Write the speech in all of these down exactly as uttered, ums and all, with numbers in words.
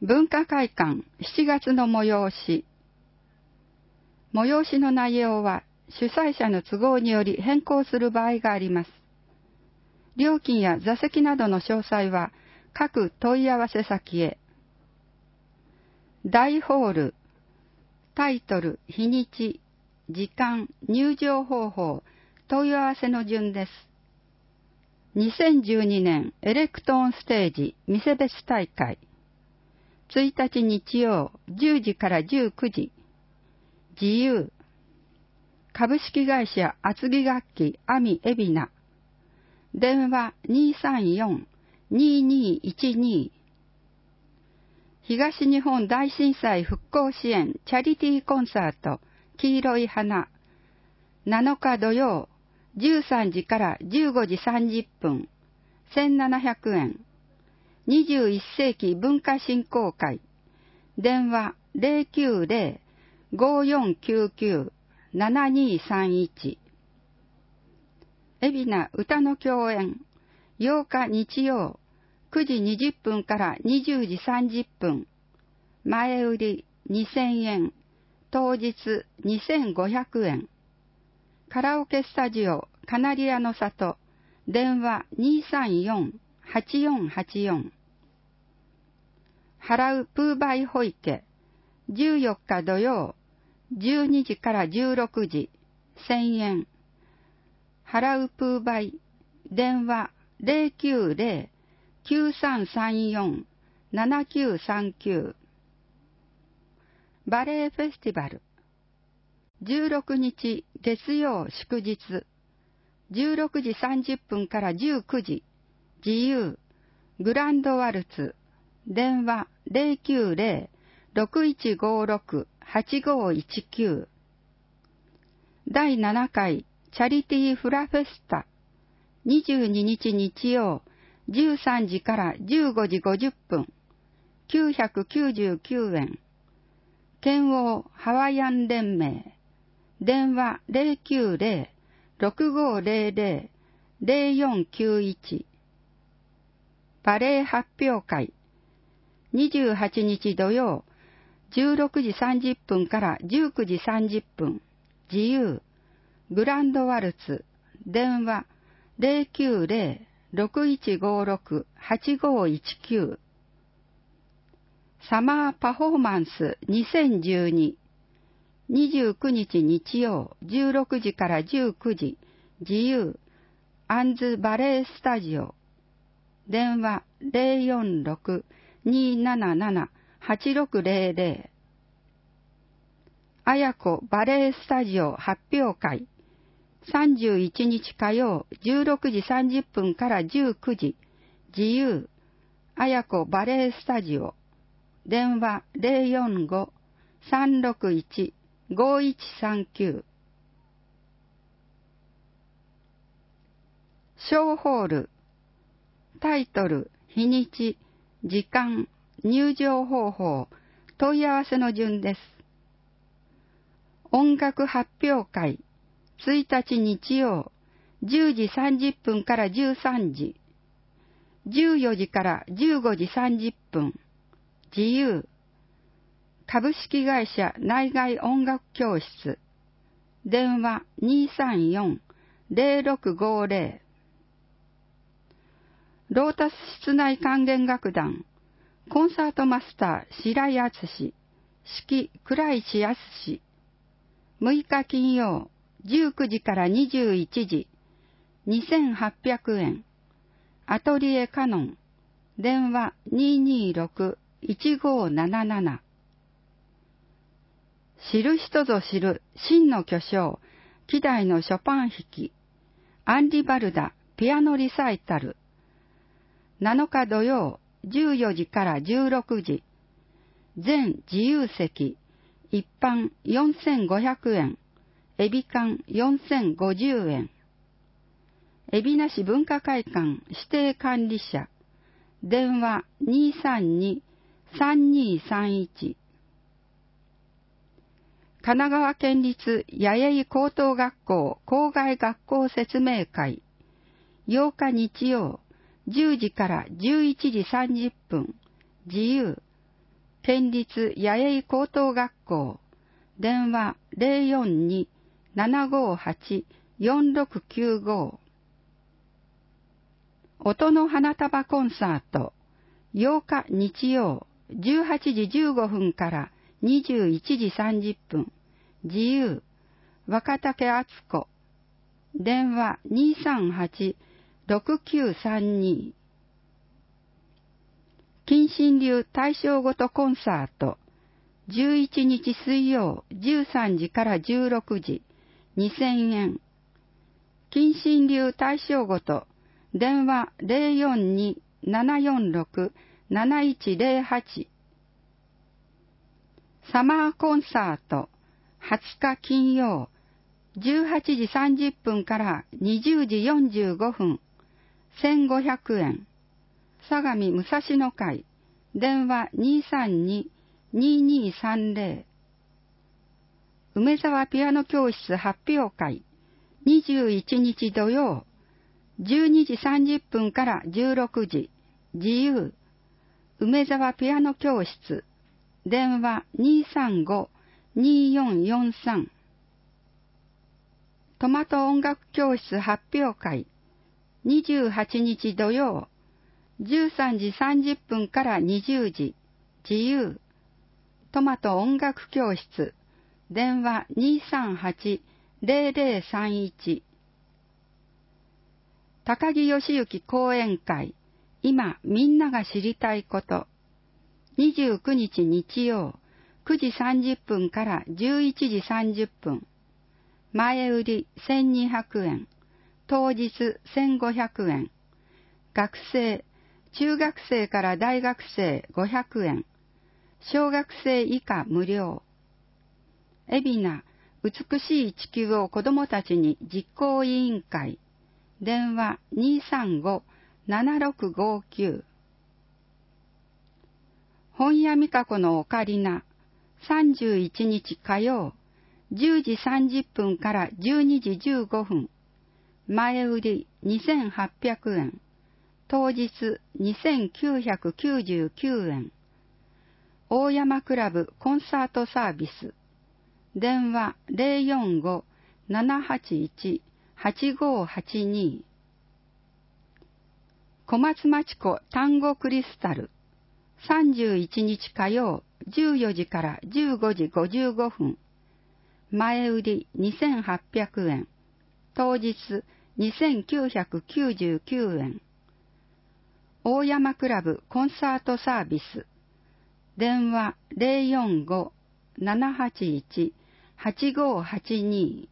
文化会館しちがつの催し。催しの内容は主催者の都合により変更する場合があります。料金や座席などの詳細は各問い合わせ先へ。大ホール、タイトル、日にち、時間、入場方法、問い合わせの順です。にせんじゅうにねんエレクトーンステージ店別大会。ついたち日曜じゅうじからじゅうくじ。自由。株式会社厚木楽器阿美海老名。電話 にーさんよん にーにーいちにー。東日本大震災復興支援チャリティーコンサート黄色い花。なのか土曜じゅうさんじからじゅうごじさんじゅっぷん。せんななひゃくえん。にじゅういっせいき文化振興会。電話 ゼロきゅうゼロ ごーよんきゅうきゅう ななにーさんいち。海老名歌の共演。ようか日曜くじにじゅっぷんからにじゅうじさんじゅっぷん。前売りにせんえん。当日にせんごひゃくえん。カラオケスタジオカナリアの里。電話 にーさんよん はちよんはちよん。払うプーバイ保育。じゅうよっか土曜じゅうにじからじゅうろくじ。せんえん。払うプーバイ。電話 ゼロきゅうゼロ きゅうさんさんよん ななきゅうさんきゅう。バレエフェスティバル。じゅうろくにち月曜祝日。じゅうろくじさんじゅっぷんからじゅうくじ。自由。グランドワルツ。電話 ゼロきゅうゼロ ろくいちごろく はちごいちきゅう。だいななかいチャリティーフラフェスタ。にじゅうににち日曜じゅうさんじからじゅうごじごじゅっぷん。きゅうひゃくきゅうじゅうきゅうえん。県央ハワイアン連盟。電話 ゼロきゅうゼロ ろくごゼロゼロ ゼロよんきゅういち。バレエ発表会。にじゅうはちにち土曜じゅうろくじさんじゅっぷんからじゅうくじさんじゅっぷん。自由。グランドワルツ。電話 ゼロきゅうゼロ ろくいちごろく はちごいちきゅう。サマーパフォーマンスにせんじゅうに。にじゅうくにち日曜じゅうろくじからじゅうくじ。自由。アンズバレエスタジオ。電話 ゼロよんろく にーなななな はちろくゼロゼロ。あやこバレエスタジオ発表会。さんじゅういちにち火曜じゅうろくじさんじゅっぷんからじゅうくじ。自由。あやこバレエスタジオ。電話 ゼロよんご さんろくいち ごいちさんきゅう。小ホール。タイトル、日にち、時間、入場方法、問い合わせの順です。音楽発表会。ついたち日曜じゅうじさんじゅっぷんからじゅうさんじ。じゅうよじからじゅうごじさんじゅっぷん。自由。株式会社内外音楽教室。電話 にーさんよん ゼロろくごゼロ。ロータス室内管弦楽団。コンサートマスター白井敦。指揮倉石康。むいか金曜じゅうくじからにじゅういちじ。にせんはっぴゃくえん。アトリエカノン。電話 にーにーろく いちごなななな。知る人ぞ知る真の巨匠、希代のショパン弾き、アンリ・バルダピアノリサイタル。なのか土曜じゅうよじからじゅうろくじ。全自由席。一般よんせんごひゃくえん。エビ館よんせんごじゅうえん。海老名市文化会館指定管理者。電話 にーさんに さんにーさんいち。神奈川県立八重井高等学校校外学校説明会。ようか日曜じゅうじからじゅういちじさんじゅっぷん。自由。 県立八重高等学校、電話 ゼロよんに ななごはち よんろくきゅうご。音の花束コンサート、ようか日曜じゅうはちじじゅうごふんからにじゅういちじさんじゅっぷん、自由、若竹敦子、電話 にーさんはち ろくきゅうさんに。金神流大正ごとコンサート、じゅういちにち水曜じゅうさんじからじゅうろくじ、にせんえん。金神流大正ごと、電話 ゼロよんに ななよんろく なないちゼロはち。サマーコンサート、はつか金曜、じゅうはちじさんじゅっぷんからにじゅうじよんじゅうごふん、せんごひゃくえん。相模武蔵野会、電話 にーさんに にーにーさんゼロ。梅沢ピアノ教室発表会、にじゅういちにち土曜、じゅうにじさんじゅっぷんからじゅうろくじ、自由、梅沢ピアノ教室、電話 にーさんご にーよんよんさん。トマト音楽教室発表会、にじゅうはちにち土曜、じゅうさんじさんじゅっぷんからにじゅうじ、自由、トマト音楽教室、電話 にーさんはち ゼロゼロさんいち。高木義行講演会、今みんなが知りたいこと、にじゅうくにち日曜、くじさんじゅっぷんからじゅういちじさんじゅっぷん、前売りせんにひゃくえん、当日せんごひゃくえん、学生、中学生から大学生ごひゃくえん、小学生以下無料。海老名美しい地球を子どもたちに実行委員会、電話 にーさんご ななろくごきゅう。本屋美香子のオカリナ、さんじゅういちにち火曜、じゅうじさんじゅっぷんからじゅうにじじゅうごふん、前売りにせんはっぴゃくえん、当日にせんきゅうひゃくきゅうじゅうきゅうえん。大山クラブコンサートサービス、電話 ゼロよんご ななはちいち はちごはちに。小松町子単語クリスタル、さんじゅういちにち火曜、じゅうよじからじゅうごじごじゅうごふん、前売りにせんはっぴゃくえん、当日にせんきゅうひゃくきゅうじゅうきゅうえん。大山クラブコンサートサービス、電話 ゼロよんご ななはちいち はちごはちに。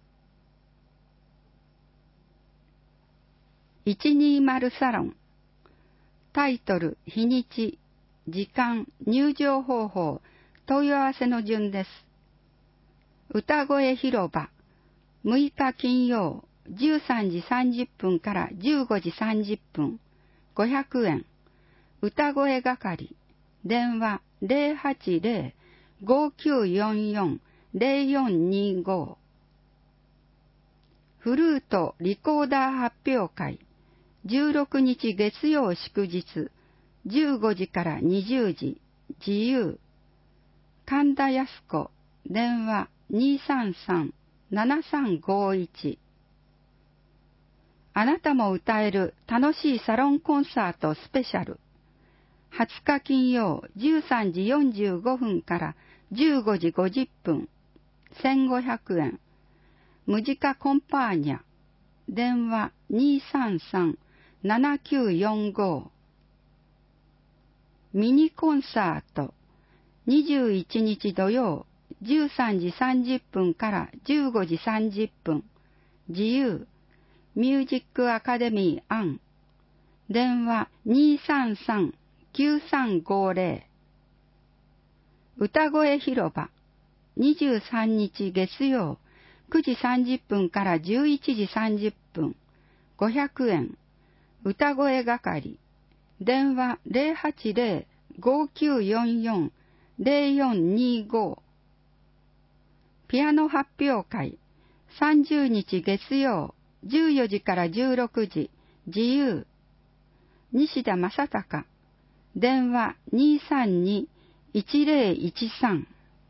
いちにーまるサロン、タイトル、日にち、時間、入場方法、問い合わせの順です。歌声広場、むいか金曜、じゅうさんじさんじゅっぷんからじゅうごじさんじゅっぷん、ごひゃくえん。歌声係、電話 ゼロはちゼロ ごきゅうよんよん ゼロよんにご。フルートリコーダー発表会、じゅうろくにち月曜祝日、じゅうごじからにじゅうじ、自由。神田康子、電話 にーさんさん ななさんごいち。あなたも歌える楽しいサロンコンサートスペシャル。はつか金曜じゅうさんじよんじゅうごふんからじゅうごじごじゅっぷん、せんごひゃくえん。ムジカコンパーニャ、電話 にーさんさん ななきゅうよんご。ミニコンサート、にじゅういちにち土曜、じゅうさんじさんじゅっぷんからじゅうごじさんじゅっぷん、自由。ミュージックアカデミーアン、電話 にーさんさん きゅうさんごゼロ。歌声広場、にじゅうさんにち月曜、くじさんじゅっぷんからじゅういちじさんじゅっぷん、ごひゃくえん。歌声係、電話 ゼロはちゼロ ごきゅうよんよん ゼロよんにご。ピアノ発表会、さんじゅうにち月曜、じゅうよじからじゅうろくじ、自由。西田正孝、電話 にーさんにいちぜろいちさん。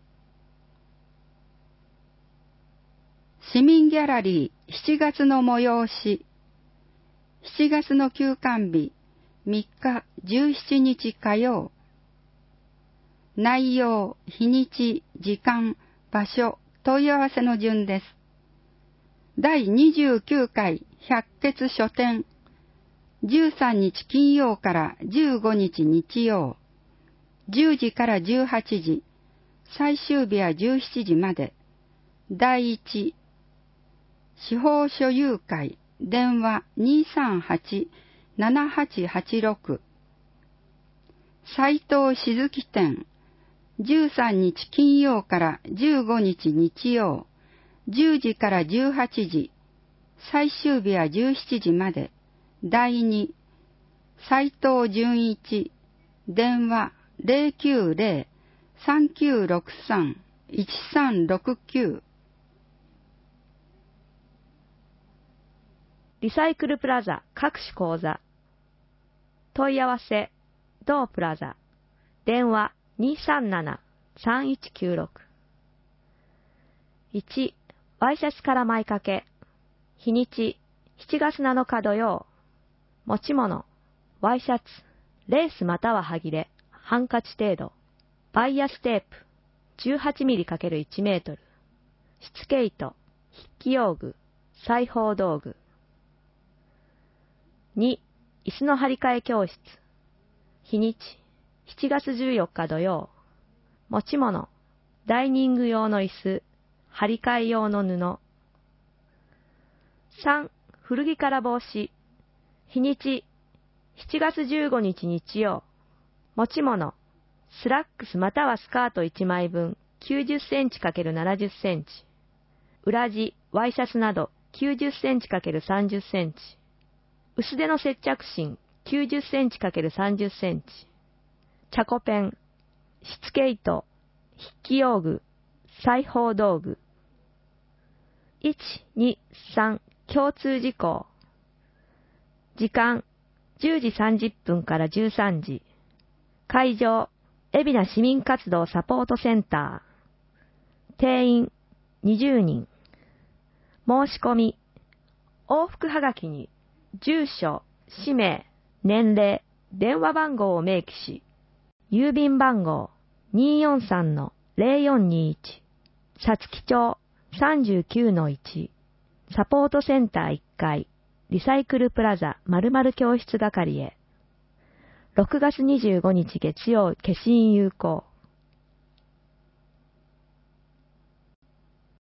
市民ギャラリーしちがつの催し。しちがつの休館日みっかじゅうしちにち火曜。内容、日にち、時間、場所、問い合わせの順です。だいにじゅうきゅうかい百穴書店。じゅうさんにち金曜からじゅうごにち日曜。じゅうじからじゅうはちじ。最終日はじゅうしちじまで。だいいち。司法所有会。電話 にーさんはち ななはちはちろく。斉藤静木店。じゅうさんにち金曜からじゅうごにち日曜。じゅうじからじゅうはちじ。最終日はじゅうしちじまで。だいに。斉藤純一。電話 ゼロきゅうゼロ さんきゅうろくさん いちさんろくきゅう。 リサイクルプラザ各種講座。問い合わせ、同プラザ。電話 にーさんなな さんいちきゅうろく。いち. ワイシャツから前掛け。日にち、しちがつなのか土曜。持ち物、ワイシャツ、レースまたははぎれ、ハンカチ程度。バイアステープ、じゅうはちミリかけるいちメートル。しつけ糸、筆記用具、裁縫道具。に. 椅子の張り替え教室。日にち、しちがつじゅうよっか土曜。持ち物、ダイニング用の椅子、張り替え用の布。さん. 古着から防止。日にち、しちがつじゅうごにち日曜。持ち物、スラックスまたはスカートいちまいぶんきゅうじゅっセンチかけるななじゅっセンチ。裏地、ワイシャツなどきゅうじゅっセンチかけるさんじゅっセンチ。薄手の接着芯きゅうじゅっセンチかけるさんじゅっセンチ。チャコペン、しつけ糸、筆記用具、裁縫道具。いち、に、さん. 共通事項。時間、じゅうじさんじゅっぷんからじゅうさんじ。会場、海老名市民活動サポートセンター。定員、にじゅうにん。申し込み、往復はがきに、住所、氏名、年齢、電話番号を明記し、郵便番号 にーよんさんのゼロよんにいち、さつき町 さんじゅうきゅうのいち、サポートセンターいっかい、リサイクルプラザ〇〇教室係へ。ろくがつにじゅうごにち月曜消印有効。